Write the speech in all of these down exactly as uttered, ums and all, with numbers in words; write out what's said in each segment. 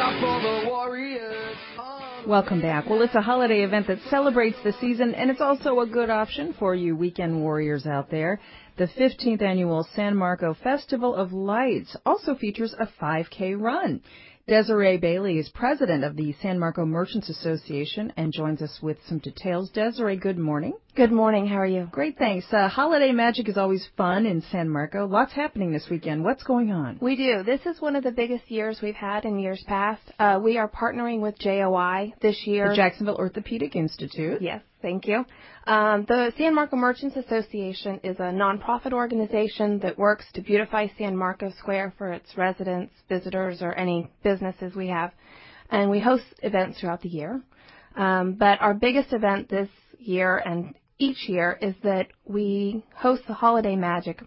out for the Warriors. Welcome back. Well, it's a holiday event that celebrates the season, and it's also a good option for you weekend warriors out there. The fifteenth Annual San Marco Festival of Lights also features a five K run. Desiree Bailey is president of the San Marco Merchants Association and joins us with some details. Desiree, good morning. Good morning. How are you? Great, thanks. Uh, holiday magic is always fun in San Marco. Lots happening this weekend. What's going on? We do. This is one of the biggest years we've had in years past. Uh, we are partnering with J O I this year. The Jacksonville Orthopedic Institute. Yes, thank you. Um, the San Marco Merchants Association is a nonprofit organization that works to beautify San Marco Square for its residents, visitors, or any businesses we have. And we host events throughout the year. Um, but our biggest event this year and each year is that we host the holiday magic,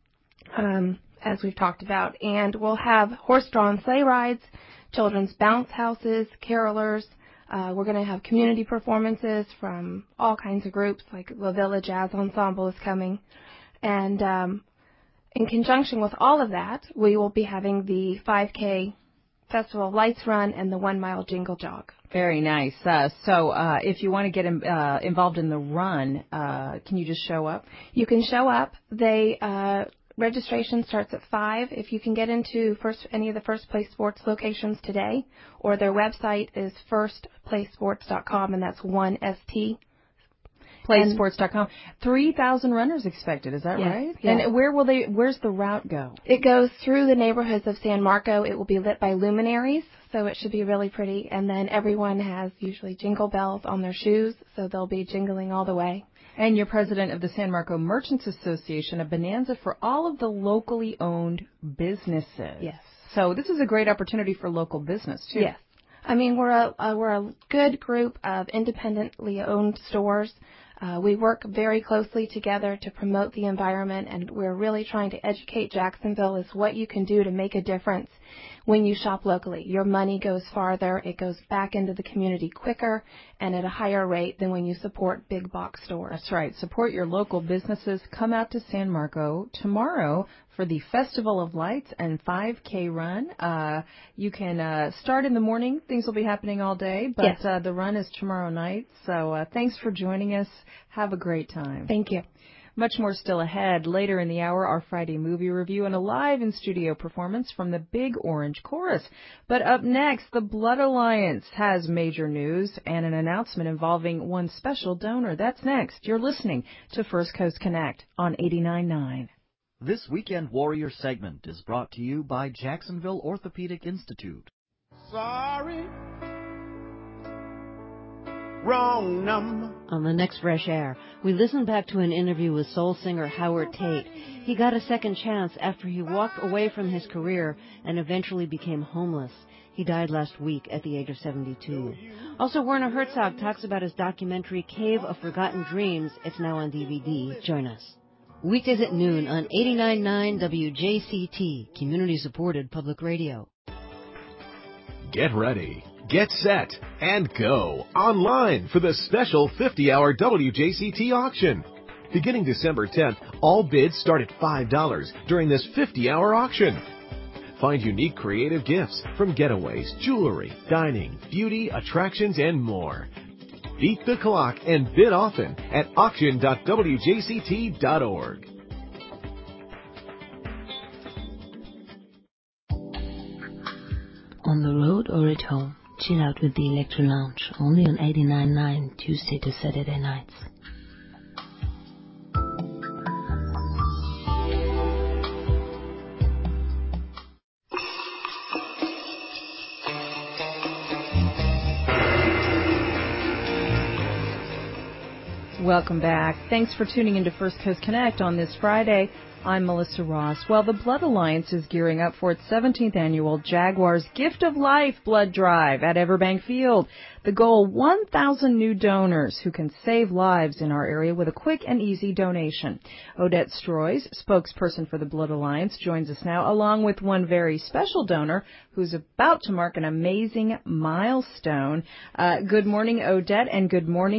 um, as we've talked about. And we'll have horse-drawn sleigh rides, children's bounce houses, carolers. Uh, we're going to have community performances from all kinds of groups, like the Villa Jazz Ensemble is coming. And um, in conjunction with all of that, we will be having the five K Festival of Lights run and the one-mile jingle jog. Very nice. Uh, so uh, if you want to get in, uh, involved in the run, uh, can you just show up? You can show up. They uh, registration starts at five. If you can get into first any of the First Place Sports locations today, or their website is first place sports dot com, and that's one S T. place sports dot com. three thousand runners expected, is that yes, right? Yes. And where will they? Where's the route go? It goes through the neighborhoods of San Marco. It will be lit by luminaries, so it should be really pretty. And then everyone has usually jingle bells on their shoes, so they'll be jingling all the way. And you're president of the San Marco Merchants Association, a bonanza for all of the locally owned businesses. Yes. So this is a great opportunity for local business, too. Yes. I mean, we're a, uh, we're a good group of independently owned stores. Uh, we work very closely together to promote the environment, and we're really trying to educate Jacksonville as what you can do to make a difference when you shop locally. Your money goes farther, it goes back into the community quicker, and at a higher rate than when you support big box stores. That's right. Support your local businesses. Come out to San Marco tomorrow for the Festival of Lights and five K run. Uh, you can uh, start in the morning. Things will be happening all day, but yes. uh, the run is tomorrow night. So uh, thanks for joining us. Have a great time. Thank you. Much more still ahead. Later in the hour, our Friday movie review and a live in-studio performance from the Big Orange Chorus. But up next, the Blood Alliance has major news and an announcement involving one special donor. That's next. You're listening to First Coast Connect on eighty-nine point nine. This Weekend Warrior segment is brought to you by Jacksonville Orthopedic Institute. Sorry. Wrong number. On the next Fresh Air, we listen back to an interview with soul singer Howard Tate. He got a second chance after he walked away from his career and eventually became homeless. He died last week at the age of seventy-two. Also, Werner Herzog talks about his documentary Cave of Forgotten Dreams. It's now on D V D. Join us. Weekdays at noon on eighty-nine point nine W J C T, community-supported public radio. Get ready, get set, and go online for the special fifty-hour W J C T auction. Beginning December tenth, all bids start at five dollars during this fifty-hour auction. Find unique creative gifts from getaways, jewelry, dining, beauty, attractions, and more. Beat the clock and bid often at auction dot w j c t dot org. On the road or at home, chill out with the Electro Lounge, only on eighty-nine point nine Tuesday to Saturday nights. Welcome back. Thanks for tuning into First Coast Connect on this Friday. I'm Melissa Ross. Well, the Blood Alliance is gearing up for its seventeenth annual Jaguars Gift of Life Blood Drive at Everbank Field. The goal, one thousand new donors who can save lives in our area with a quick and easy donation. Odette Stroys, spokesperson for the Blood Alliance, joins us now, along with one very special donor who's about to mark an amazing milestone. Uh, good morning, Odette, and good morning,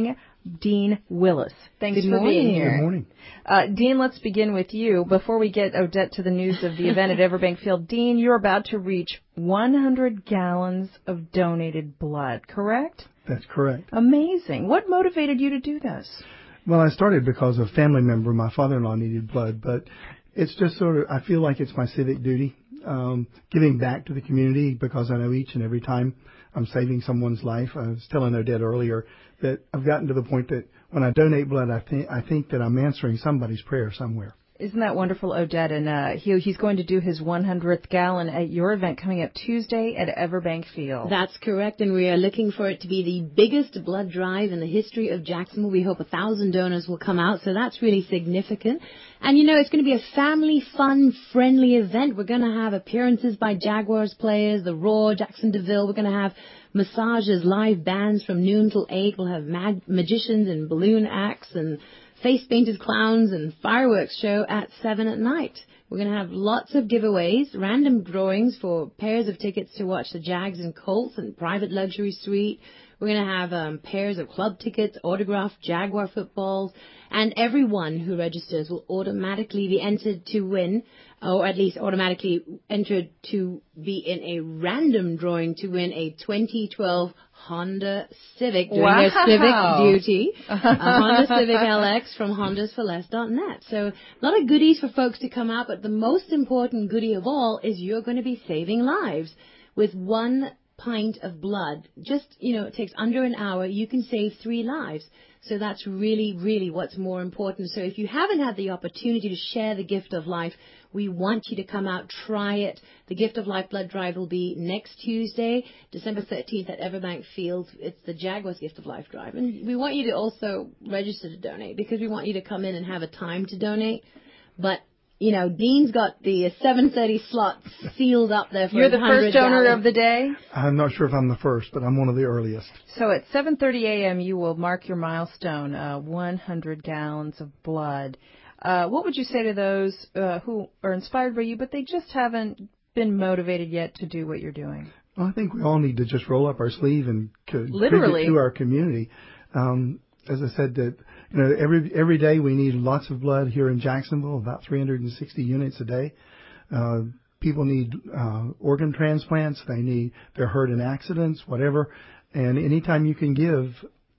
Dean Willis. Thanks Good for morning. being here. Good morning. Uh, Dean, let's begin with you. Before we get Odette to the news of the event at Everbank Field, Dean, you're about to reach one hundred gallons of donated blood, correct? That's correct. Amazing. What motivated you to do this? Well, I started because a family member, my father-in-law, needed blood, but it's just sort of, I feel like it's my civic duty, um, giving back to the community, because I know each and every time I'm saving someone's life. I was telling Odette earlier that I've gotten to the point that when I donate blood, I think I think that I'm answering somebody's prayer somewhere. Isn't that wonderful, Odette? And uh, he, he's going to do his one hundredth gallon at your event coming up Tuesday at Everbank Field. That's correct, and we are looking for it to be the biggest blood drive in the history of Jacksonville. We hope a thousand donors will come out, so that's really significant. And, you know, it's going to be a family, fun, friendly event. We're going to have appearances by Jaguars players, the Roar, Jackson DeVille. We're going to have massages, live bands from noon till eight. We'll have mag- magicians and balloon acts and face-painted clowns and fireworks show at seven at night. We're going to have lots of giveaways, random drawings for pairs of tickets to watch the Jags and Colts and private luxury suite. We're going to have um, pairs of club tickets, autographed Jaguar footballs, and everyone who registers will automatically be entered to win, or at least automatically entered to be in a random drawing to win a twenty twelve Honda Civic doing wow. their civic duty, a Honda Civic L X from hondas for less dot net. So a lot of goodies for folks to come out, but the most important goodie of all is you're going to be saving lives with one pint of blood. Just, you know, it takes under an hour. You can save three lives. So that's really, really what's more important. So if you haven't had the opportunity to share the gift of life, we want you to come out, try it. The Gift of Life Blood Drive will be next Tuesday, December thirteenth at Everbank Field. It's the Jaguars Gift of Life Drive. And we want you to also register to donate, because we want you to come in and have a time to donate. But you know, Dean's got the seven thirty slot sealed up there for You're the first donor gallons. of the day? I'm not sure if I'm the first, but I'm one of the earliest. So at seven thirty a.m. you will mark your milestone, uh, one hundred gallons of blood. Uh, what would you say to those uh, who are inspired by you, but they just haven't been motivated yet to do what you're doing? Well, I think we all need to just roll up our sleeve and Literally. contribute to our community. Um, as I said, that you know, every every day we need lots of blood here in Jacksonville, about three hundred sixty units a day. Uh, people need uh, organ transplants. They need they're hurt in accidents, whatever. And anytime you can give,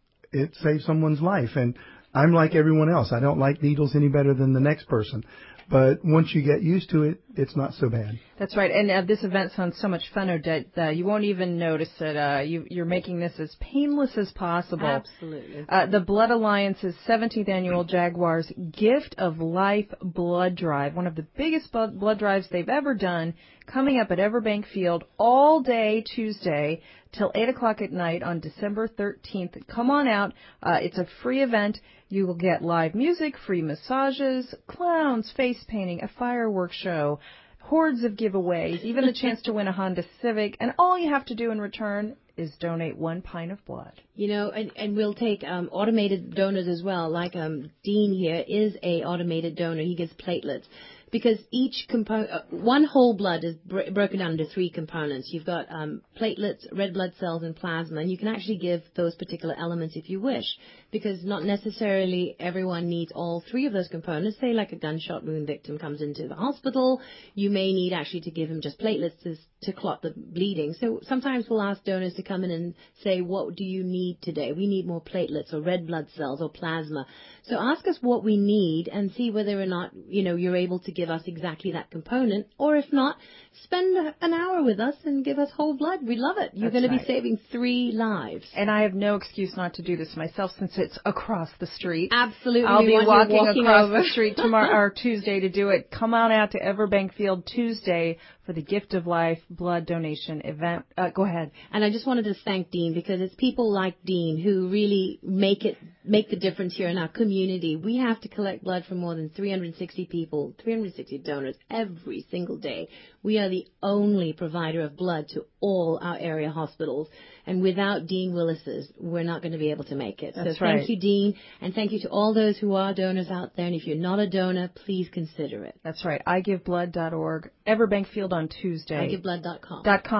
it saves someone's life. And I'm like everyone else. I don't like needles any better than the next person. But once you get used to it, it's not so bad. That's right. And uh, this event sounds so much fun, Odette. Uh, you won't even notice it. Uh, you, you're making this as painless as possible. Absolutely. Uh, the Blood Alliance's seventeenth Annual Jaguars Gift of Life Blood Drive, one of the biggest blood, blood drives they've ever done, coming up at Everbank Field all day Tuesday till eight o'clock at night on December thirteenth. Come on out. Uh, it's a free event. You will get live music, free massages, clowns, face painting, a fireworks show, hordes of giveaways, even the chance to win a Honda Civic. And all you have to do in return is donate one pint of blood. You know, and, and we'll take um, automated donors as well. Like um, Dean here is a automated donor. He gives platelets. Because each component, uh, one whole blood is br- broken down into three components. You've got um, platelets, red blood cells, and plasma, and you can actually give those particular elements if you wish, because not necessarily everyone needs all three of those components. Say like a gunshot wound victim comes into the hospital, you may need actually to give him just platelets to, to clot the bleeding. So sometimes we'll ask donors to come in and say, what do you need today? We need more platelets or red blood cells or plasma. So ask us what we need and see whether or not, you know, you're able to give us exactly that component, or if not, spend an hour with us and give us whole blood. We love it. You're That's going to right. be saving three lives. And I have no excuse not to do this myself, since it's across the street. Absolutely. I'll we be want you walking, walking across over. the street tomorrow or Tuesday to do it. Come on out to Everbank Field Tuesday for the Gift of Life blood donation event. Uh, go ahead. And I just wanted to thank Dean, because it's people like Dean who really make it make the difference here in our community. We have to collect blood from more than three hundred sixty people, three hundred sixty donors every single day. We are the only provider of blood to all our area hospitals. And without Dean Willis's, we're not going to be able to make it. That's so thank right. you, Dean. And thank you to all those who are donors out there. And if you're not a donor, please consider it. That's right. I give blood dot org. Everbank Field on Tuesday. I give blood dot com. Dot com.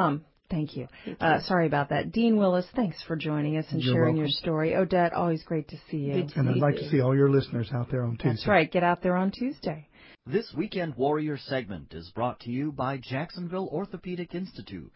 Thank you. Uh, sorry about that. Dean Willis, thanks for joining us and You're sharing welcome. your story. Odette, always great to see you. Good to And see I'd you like too. to see all your listeners out there on Tuesday. That's right. Get out there on Tuesday. This Weekend Warrior segment is brought to you by Jacksonville Orthopedic Institute.